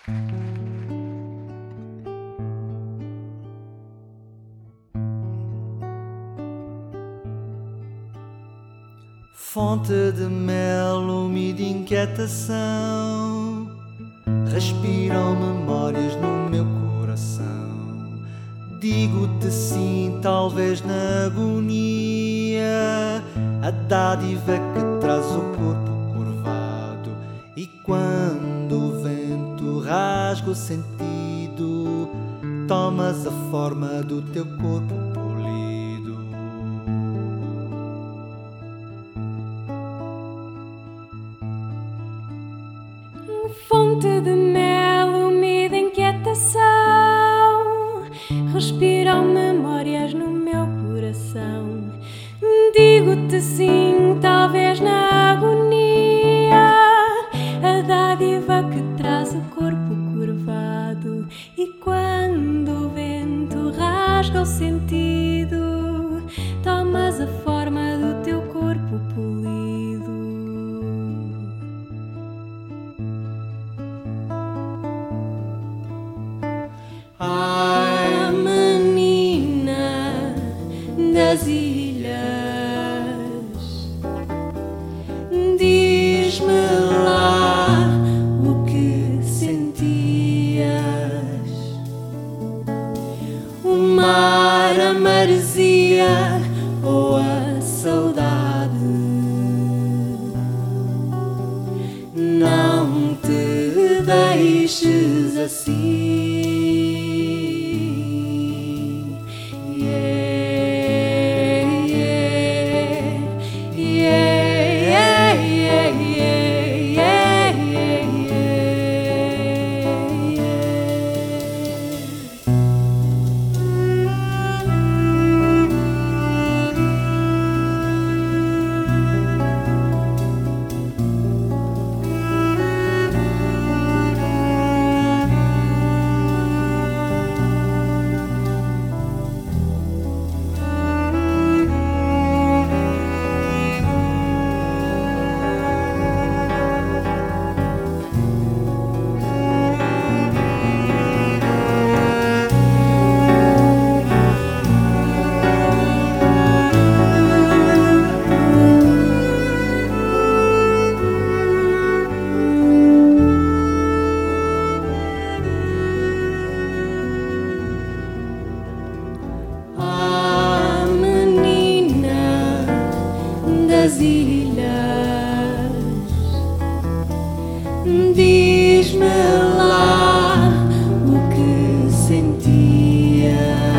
Fonte de mel, úmida inquietação, respiram memórias no meu coração. Digo-te sim, talvez na agonia, a dádiva que traz o corpo curvado. E quando o vento rasga o sentido, tomas a forma do teu corpo polido. Fonte de mel, úmida inquietação, respiram memórias no meu coração. Digo-te sim, talvez na agonia, a dádiva que traz o corpo curvado. E quando o vento rasga o sentido, tomas a forma do teu corpo polido. Ai, menina das ilhas, diz-me lá o que sentias. O mar, a maresia ou a saudade? Não te deixes assim. Das ilhas, diz-me lá o que sentias.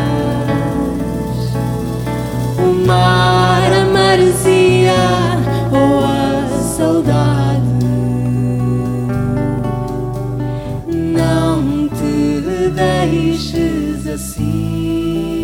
O mar, a maresia ou a saudade? Não te deixes assim.